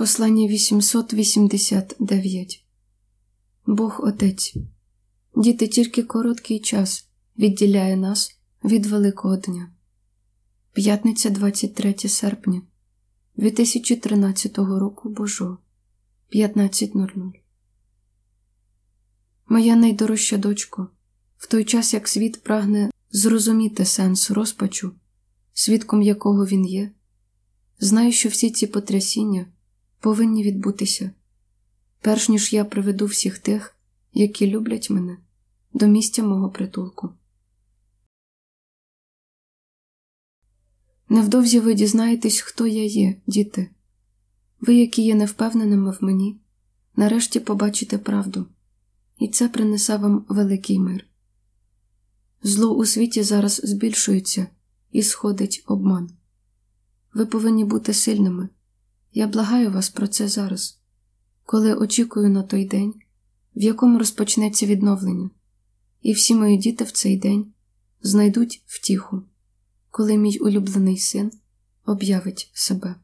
Послання 889. Бог Отець. Діти, тільки короткий час відділяє нас від Великого Дня. П'ятниця, 23 серпня 2013 року Божого, 15:00. Моя найдорожча дочко, в той час, як світ прагне зрозуміти сенс розпачу, свідком якого він є, знаю, що всі ці потрясіння повинні відбутися, перш ніж я приведу всіх тих, які люблять мене, до місця мого притулку. Невдовзі ви дізнаєтесь, хто я є, діти. Ви, які є невпевненими в мені, нарешті побачите правду, і це принесе вам великий мир. Зло у світі зараз збільшується і сходить обман. Ви повинні бути сильними. Я благаю вас про це зараз, коли очікую на той день, в якому розпочнеться відновлення, і всі мої діти в цей день знайдуть втіху, коли мій улюблений син об'явить себе.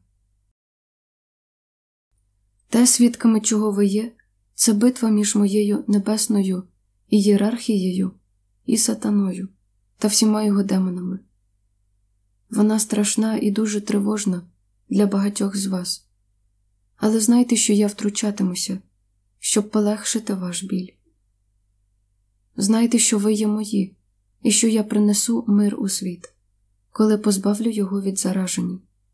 Те, свідками чого ви є, це битва між моєю небесною ієрархією і сатаною та всіма його демонами. Вона страшна і дуже тривожна для багатьох з вас. Але знайте, що я втручатимуся, щоб полегшити ваш біль. Знайте, що ви є мої, і що я принесу мир у світ, коли позбавлю його від зараження.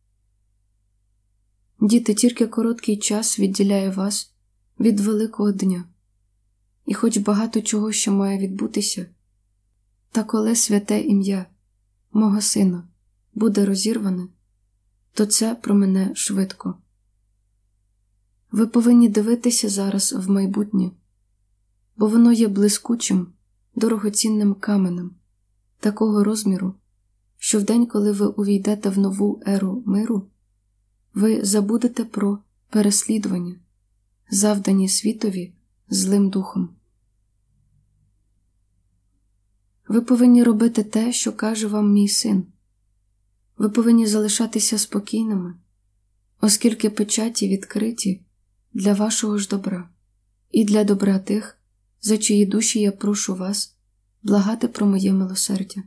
Діти, тільки короткий час відділяє вас від Великого Дня. І хоч багато чого ще має відбутися, та коли святе ім'я мого сина буде розірване, то це промине швидко. Ви повинні дивитися зараз в майбутнє, бо воно є блискучим, дорогоцінним каменем, такого розміру, що в день, коли ви увійдете в нову еру миру, ви забудете про переслідування, завдані світові злим духом. Ви повинні робити те, що каже вам мій син. Ви повинні залишатися спокійними, оскільки печаті відкриті для вашого ж добра і для добра тих, за чиї душі я прошу вас благати про моє милосердя.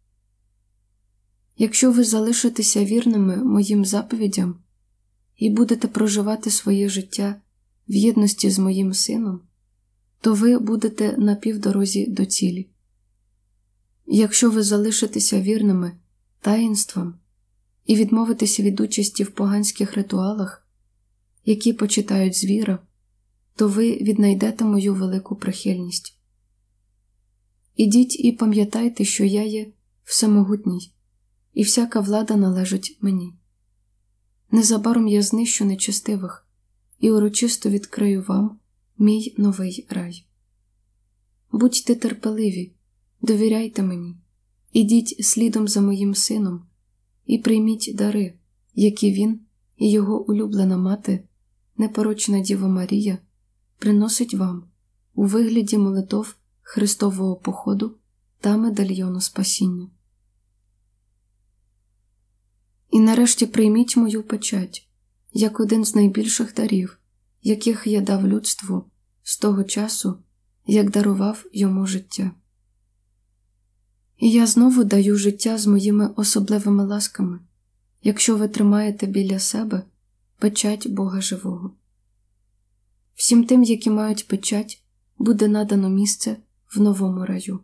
Якщо ви залишитеся вірними моїм заповідям і будете проживати своє життя в єдності з моїм сином, то ви будете на півдорозі до цілі. Якщо ви залишитеся вірними таїнствам і відмовитеся від участі в поганських ритуалах, які почитають звіра, то ви віднайдете мою велику прихильність. Ідіть і пам'ятайте, що я є всемогутній, і всяка влада належить мені. Незабаром я знищу нечестивих і урочисто відкрию вам мій новий рай. Будьте терпеливі, довіряйте мені, ідіть слідом за моїм сином і прийміть дари, які він і його улюблена мати, непорочна Діва Марія, приносить вам у вигляді молитов Христового походу та медальйону спасіння. І нарешті прийміть мою печать, як один з найбільших дарів, яких я дав людству з того часу, як дарував йому життя. І я знову даю життя з моїми особливими ласками, якщо ви тримаєте біля себе печать Бога живого. Всім тим, які мають печать, буде надано місце в новому раю.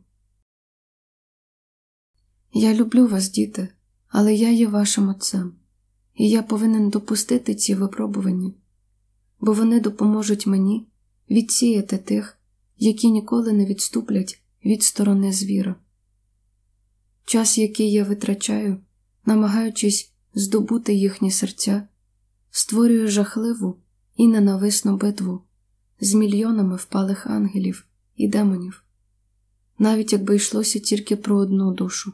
Я люблю вас, діти, але я є вашим отцем, і я повинен допустити ці випробування, бо вони допоможуть мені відсіяти тих, які ніколи не відступлять від сторони звіра. Час, який я витрачаю, намагаючись здобути їхні серця, створює жахливу і ненависну битву з мільйонами впалих ангелів і демонів, навіть якби йшлося тільки про одну душу.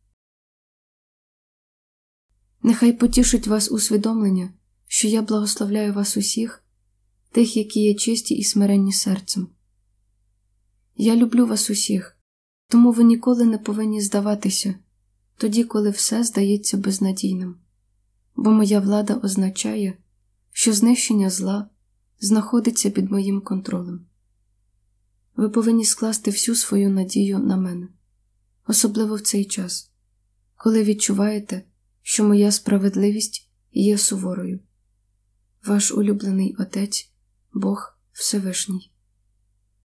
Нехай потішить вас усвідомлення, що я благословляю вас усіх, тих, які є чисті і смиренні серцем. Я люблю вас усіх, тому ви ніколи не повинні здаватися, тоді, коли все здається безнадійним, бо моя влада означає, що знищення зла знаходиться під моїм контролем. Ви повинні скласти всю свою надію на мене, особливо в цей час, коли відчуваєте, що моя справедливість є суворою. Ваш улюблений Отець, Бог Всевишній.